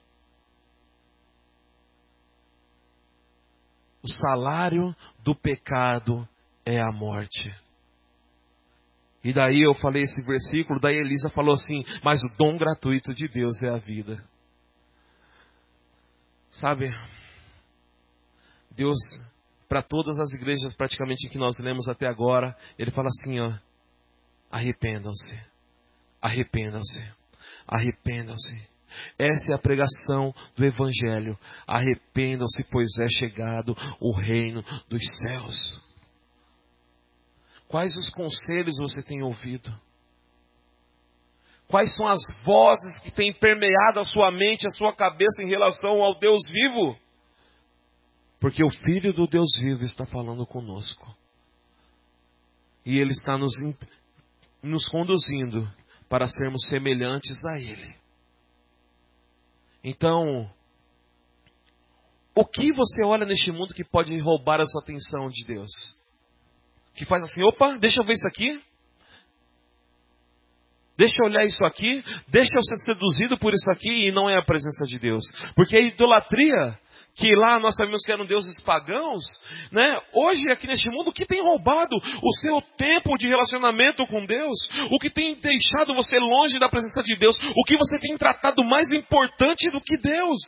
O salário do pecado é a morte. E daí eu falei esse versículo, daí Elisa falou assim, mas o dom gratuito de Deus é a vida. Sabe, Deus, para todas as igrejas praticamente que nós lemos até agora, Ele fala assim, ó, arrependam-se, arrependam-se, arrependam-se. Essa é a pregação do Evangelho. Arrependam-se, pois é chegado o reino dos céus. Quais os conselhos você tem ouvido? Quais são as vozes que têm permeado a sua mente, a sua cabeça em relação ao Deus vivo? Porque o Filho do Deus vivo está falando conosco. E Ele está nos, nos conduzindo para sermos semelhantes a Ele. Então, o que você olha neste mundo que pode roubar a sua atenção de Deus? Que faz assim, opa, deixa eu ver isso aqui. Deixa eu olhar isso aqui. Deixa eu ser seduzido por isso aqui e não é a presença de Deus. Porque a idolatria, que lá nós sabemos que eram deuses pagãos, né? Hoje aqui neste mundo, o que tem roubado o seu tempo de relacionamento com Deus? O que tem deixado você longe da presença de Deus? O que você tem tratado mais importante do que Deus?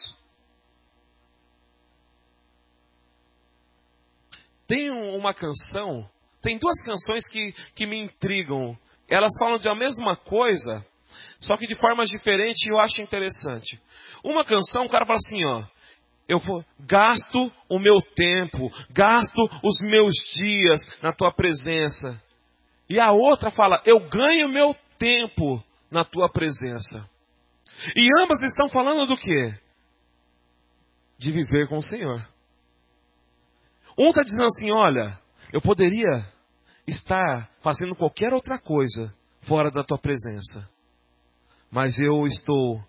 Tem uma canção, tem duas canções que, que me intrigam. Elas falam de a mesma coisa, só que de formas diferentes e eu acho interessante. Uma canção, o cara fala assim, ó, eu vou, gasto o meu tempo, gasto os meus dias na tua presença. E a outra fala, eu ganho meu tempo na tua presença. E ambas estão falando do quê? De viver com o Senhor. Um está dizendo assim, olha, eu poderia estar fazendo qualquer outra coisa fora da tua presença. Mas eu estou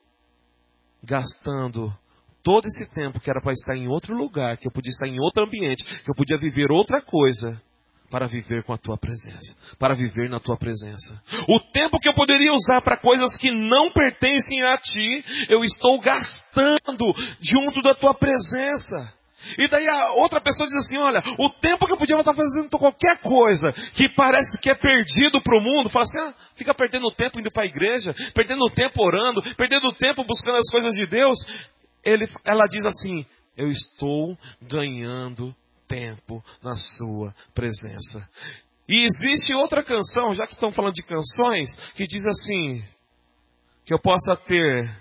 gastando todo esse tempo que era para estar em outro lugar, que eu podia estar em outro ambiente, que eu podia viver outra coisa, para viver com a tua presença, para viver na tua presença. O tempo que eu poderia usar para coisas que não pertencem a ti, eu estou gastando junto da tua presença. E daí a outra pessoa diz assim, olha, o tempo que eu podia estar fazendo qualquer coisa que parece que é perdido para o mundo, fala assim, ah, fica perdendo tempo indo para a igreja, perdendo tempo orando, perdendo tempo buscando as coisas de Deus. Ele, ela diz assim, eu estou ganhando tempo na sua presença. E existe outra canção, já que estão falando de canções, que diz assim, que eu possa ter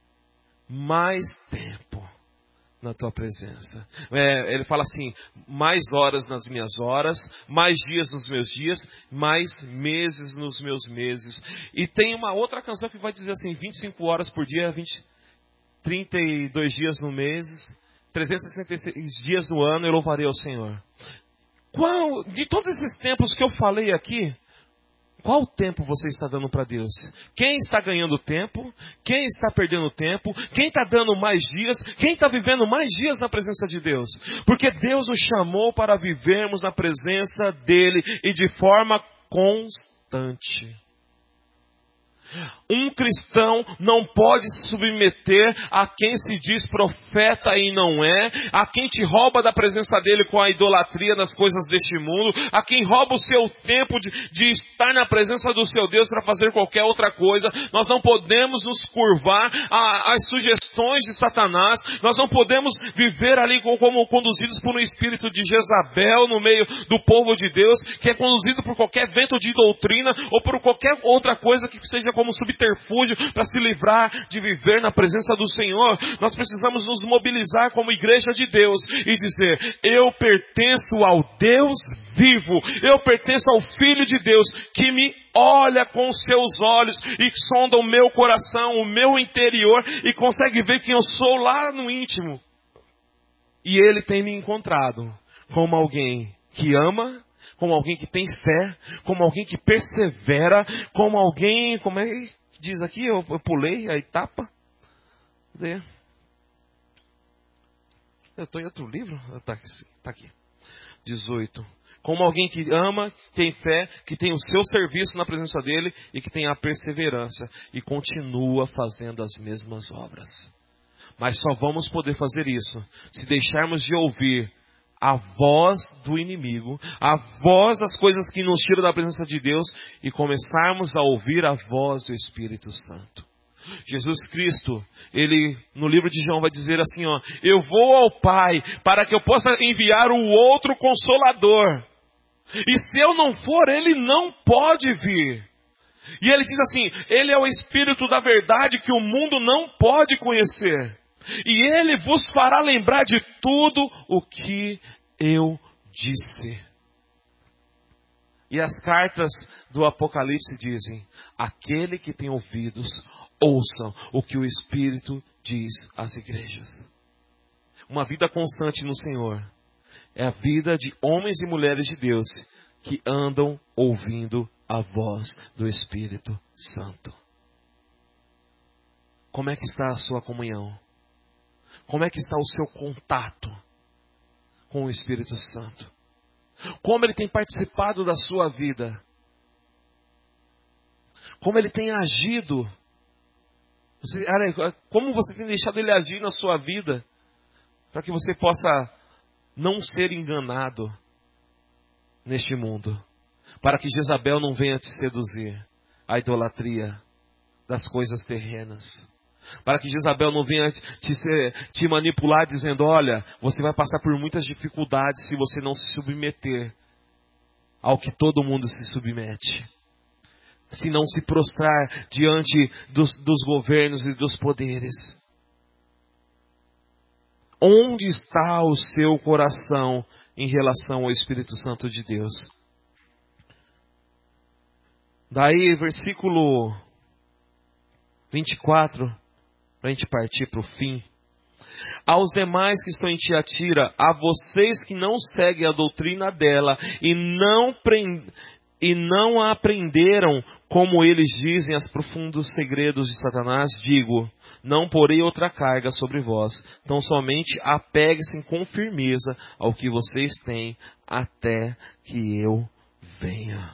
mais tempo na tua presença. É, ele fala assim, mais horas nas minhas horas, mais dias nos meus dias, mais meses nos meus meses. E tem uma outra canção que vai dizer assim, vinte e cinco horas por dia, vinte, trinta e dois dias no mês, trezentos e sessenta e seis dias no ano, eu louvarei ao Senhor. Qual, de todos esses tempos que eu falei aqui, qual tempo você está dando para Deus? Quem está ganhando tempo? Quem está perdendo tempo? Quem está dando mais dias? Quem está vivendo mais dias na presença de Deus? Porque Deus nos chamou para vivermos na presença dEle e de forma constante. Um cristão não pode se submeter a quem se diz profeta e não é, a quem te rouba da presença dele com a idolatria das coisas deste mundo, a quem rouba o seu tempo de, de estar na presença do seu Deus para fazer qualquer outra coisa. Nós não podemos nos curvar às sugestões de Satanás, nós não podemos viver ali como conduzidos por um espírito de Jezabel no meio do povo de Deus, que é conduzido por qualquer vento de doutrina ou por qualquer outra coisa que seja como subterfúgio para se livrar de viver na presença do Senhor. Nós precisamos nos mobilizar como igreja de Deus e dizer, eu pertenço ao Deus vivo, eu pertenço ao Filho de Deus que me olha com os seus olhos e sonda o meu coração, o meu interior e consegue ver quem eu sou lá no íntimo. E Ele tem me encontrado como alguém que ama, como alguém que tem fé, como alguém que persevera, como alguém, como é que diz aqui, eu, eu pulei a etapa. Cadê? Eu estou em outro livro? Está tá aqui. dezoito. como alguém que ama, tem fé, que tem o seu serviço na presença dele e que tem a perseverança e continua fazendo as mesmas obras. Mas só vamos poder fazer isso se deixarmos de ouvir a voz do inimigo, a voz das coisas que nos tiram da presença de Deus e começarmos a ouvir a voz do Espírito Santo. Jesus Cristo, ele no livro de João vai dizer assim, ó, eu vou ao Pai para que eu possa enviar o outro Consolador. E se eu não for, ele não pode vir. E ele diz assim, ele é o Espírito da verdade que o mundo não pode conhecer. E ele vos fará lembrar de tudo o que eu disse. E as cartas do Apocalipse dizem, aquele que tem ouvidos, ouçam o que o Espírito diz às igrejas. Uma vida constante no Senhor é a vida de homens e mulheres de Deus que andam ouvindo a voz do Espírito Santo. Como é que está a sua comunhão? Como é que está o seu contato com o Espírito Santo? Como ele tem participado da sua vida? Como ele tem agido? Você, como você tem deixado ele agir na sua vida? Para que você possa não ser enganado neste mundo. Para que Jezabel não venha te seduzir. A idolatria das coisas terrenas. Para que Jezabel não venha te, te manipular dizendo, olha, você vai passar por muitas dificuldades se você não se submeter ao que todo mundo se submete. Se não se prostrar diante dos, dos governos e dos poderes. Onde está o seu coração em relação ao Espírito Santo de Deus? Daí, versículo vinte e quatro, para a gente partir para o fim. Aos demais que estão em Tiatira, a vocês que não seguem a doutrina dela e não prendem, e não aprenderam, como eles dizem, os profundos segredos de Satanás, digo, não porei outra carga sobre vós, tão somente apegue-se com firmeza ao que vocês têm, até que eu venha.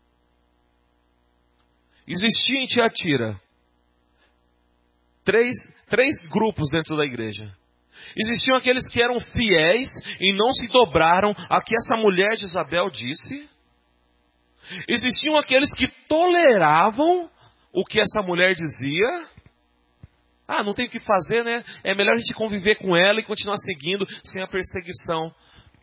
Existia em Tiatira três, três grupos dentro da igreja. Existiam aqueles que eram fiéis e não se dobraram a que essa mulher de Jezabel disse. Existiam aqueles que toleravam o que essa mulher dizia. Ah, não tem o que fazer, né? É melhor a gente conviver com ela e continuar seguindo sem a perseguição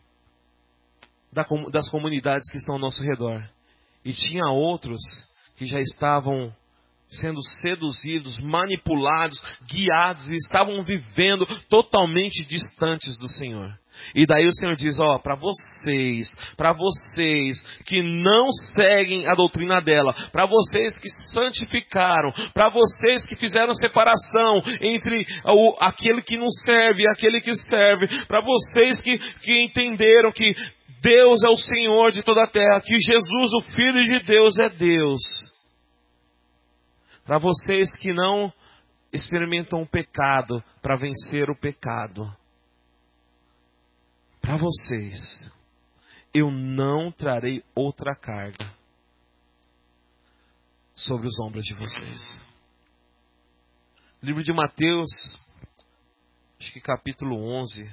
das comunidades que estão ao nosso redor. E tinha outros que já estavam sendo seduzidos, manipulados, guiados e estavam vivendo totalmente distantes do Senhor. E daí o Senhor diz, ó, para vocês, para vocês que não seguem a doutrina dela, para vocês que santificaram, para vocês que fizeram separação entre o, aquele que não serve e aquele que serve, para vocês que, que entenderam que Deus é o Senhor de toda a terra, que Jesus, o Filho de Deus, é Deus. Para vocês que não experimentam o pecado para vencer o pecado. Para vocês, eu não trarei outra carga sobre os ombros de vocês. Livro de Mateus, acho que capítulo onze.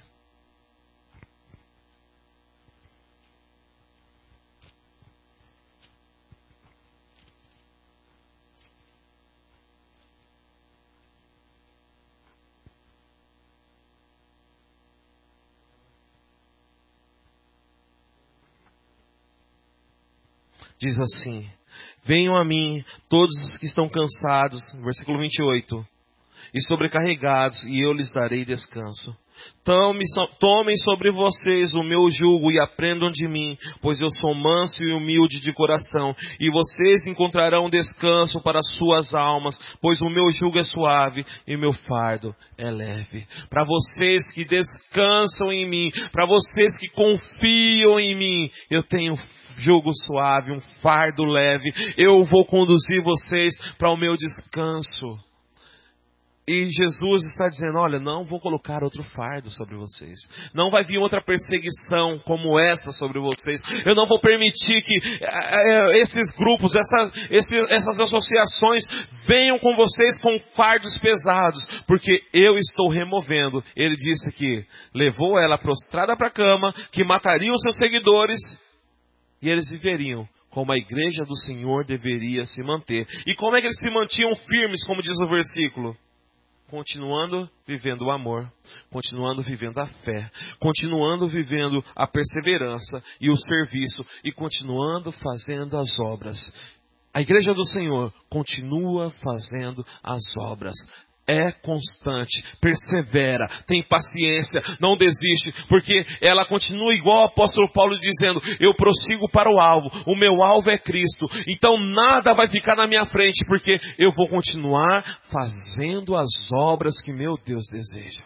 Diz assim, venham a mim todos os que estão cansados, versículo vinte e oito, e sobrecarregados, e eu lhes darei descanso. Tome, tomem sobre vocês o meu jugo e aprendam de mim, pois eu sou manso e humilde de coração, e vocês encontrarão descanso para as suas almas, pois o meu jugo é suave e o meu fardo é leve. Para vocês que descansam em mim, para vocês que confiam em mim, eu tenho jugo suave, um fardo leve. Eu vou conduzir vocês para o meu descanso. E Jesus está dizendo, olha, não vou colocar outro fardo sobre vocês. Não vai vir outra perseguição como essa sobre vocês. Eu não vou permitir que é, esses grupos, essa, esse, essas associações venham com vocês com fardos pesados. Porque eu estou removendo. Ele disse que levou ela prostrada para a cama, que mataria os seus seguidores e eles viveriam como a igreja do Senhor deveria se manter. E como é que eles se mantinham firmes, como diz o versículo? Continuando vivendo o amor, continuando vivendo a fé, continuando vivendo a perseverança e o serviço e continuando fazendo as obras. A igreja do Senhor continua fazendo as obras. É constante, persevera, tem paciência, não desiste, porque ela continua igual o apóstolo Paulo dizendo, eu prossigo para o alvo, o meu alvo é Cristo, então nada vai ficar na minha frente, porque eu vou continuar fazendo as obras que meu Deus deseja.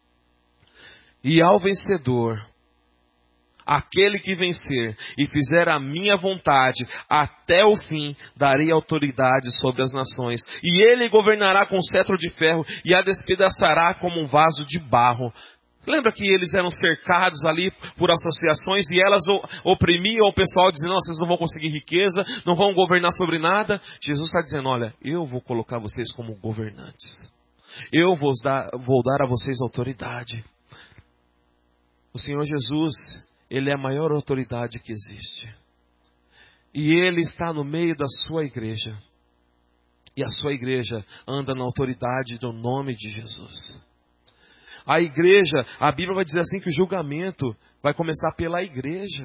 E ao vencedor, aquele que vencer e fizer a minha vontade até o fim, darei autoridade sobre as nações. E ele governará com cetro de ferro e a despedaçará como um vaso de barro. Lembra que eles eram cercados ali por associações e elas oprimiam o pessoal dizendo, não, vocês não vão conseguir riqueza, não vão governar sobre nada. Jesus está dizendo, olha, eu vou colocar vocês como governantes. Eu vou dar, vou dar a vocês autoridade. O Senhor Jesus, Ele é a maior autoridade que existe. E Ele está no meio da sua igreja. E a sua igreja anda na autoridade do nome de Jesus. A igreja, a Bíblia vai dizer assim que o julgamento vai começar pela igreja.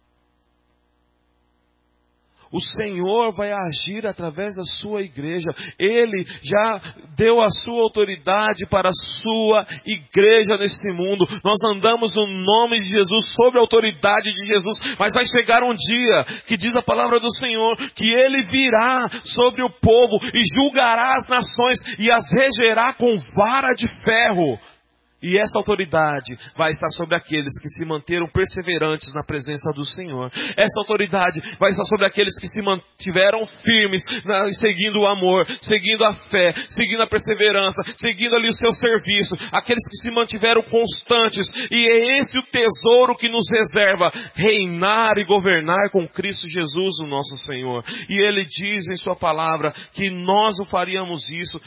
O Senhor vai agir através da sua igreja. Ele já deu a sua autoridade para a sua igreja nesse mundo. Nós andamos no nome de Jesus, sob a autoridade de Jesus. Mas vai chegar um dia, que diz a palavra do Senhor, que Ele virá sobre o povo e julgará as nações e as regerá com vara de ferro. E essa autoridade vai estar sobre aqueles que se manteram perseverantes na presença do Senhor. Essa autoridade vai estar sobre aqueles que se mantiveram firmes, na, seguindo o amor, seguindo a fé, seguindo a perseverança, seguindo ali o seu serviço. Aqueles que se mantiveram constantes. E é esse o tesouro que nos reserva, reinar e governar com Cristo Jesus, o nosso Senhor. E Ele diz em sua palavra que nós o faríamos isso.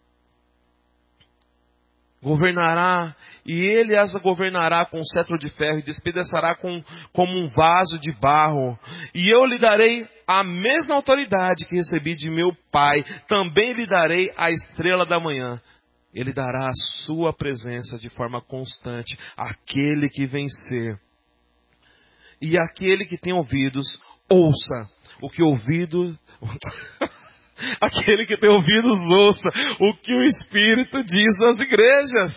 Governará, e ele as governará com cetro de ferro, e despedaçará com, como um vaso de barro. E eu lhe darei a mesma autoridade que recebi de meu Pai, também lhe darei a estrela da manhã. Ele dará a sua presença de forma constante àquele que vencer. E aquele que tem ouvidos, ouça o que ouvido... Aquele que tem ouvidos, ouça o que o Espírito diz nas igrejas.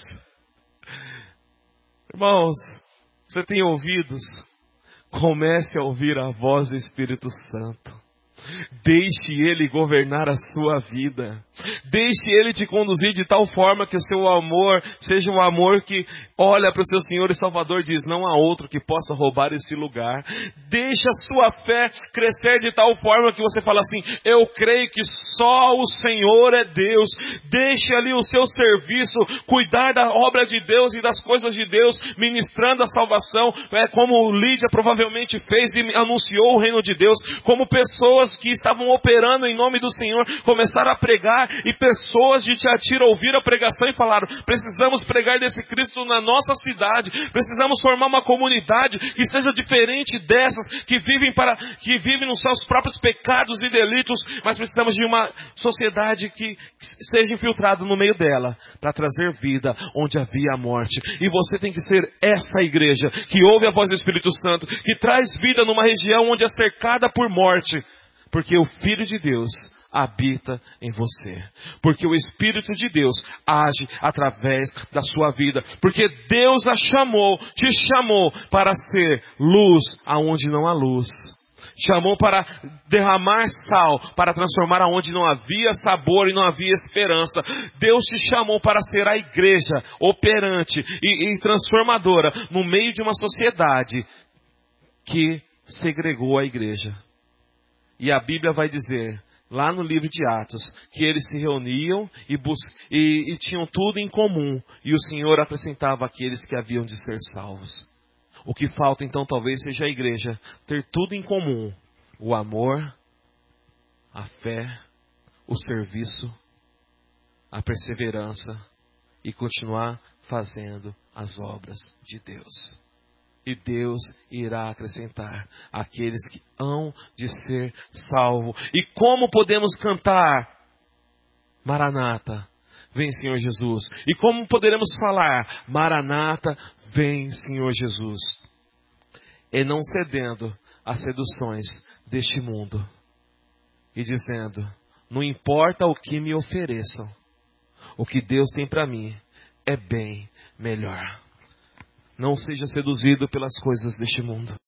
Irmãos, você tem ouvidos? Comece a ouvir a voz do Espírito Santo. Deixe Ele governar a sua vida. Deixe Ele te conduzir de tal forma que o seu amor seja um amor que olha para o seu Senhor e Salvador e diz, não há outro que possa roubar esse lugar. Deixe a sua fé crescer de tal forma que você fala assim, eu creio que só o Senhor é Deus. Deixe ali o seu serviço, cuidar da obra de Deus e das coisas de Deus, ministrando a salvação, é como Lídia provavelmente fez e anunciou o reino de Deus, como pessoas que estavam operando em nome do Senhor, começaram a pregar e pessoas de Tiatira ouviram a pregação e falaram, precisamos pregar desse Cristo na nossa cidade, precisamos formar uma comunidade que seja diferente dessas que vivem, para, que vivem nos seus próprios pecados e delitos, mas precisamos de uma sociedade que seja infiltrada no meio dela, para trazer vida onde havia a morte. E você tem que ser essa igreja que ouve a voz do Espírito Santo, que traz vida numa região onde é cercada por morte. Porque o Filho de Deus habita em você. Porque o Espírito de Deus age através da sua vida. Porque Deus a chamou, te chamou para ser luz aonde não há luz. Chamou para derramar sal, para transformar aonde não havia sabor e não havia esperança. Deus te chamou para ser a igreja operante e, e transformadora no meio de uma sociedade que segregou a igreja. E a Bíblia vai dizer lá no livro de Atos, que eles se reuniam e, bus- e, e tinham tudo em comum. E o Senhor acrescentava aqueles que haviam de ser salvos. O que falta então talvez seja a igreja ter tudo em comum. O amor, a fé, o serviço, a perseverança e continuar fazendo as obras de Deus. E Deus irá acrescentar aqueles que hão de ser salvos. E como podemos cantar? Maranata, vem Senhor Jesus. E como poderemos falar? Maranata, vem Senhor Jesus. E não cedendo às seduções deste mundo. E dizendo, não importa o que me ofereçam, o que Deus tem para mim é bem melhor. Não seja seduzido pelas coisas deste mundo.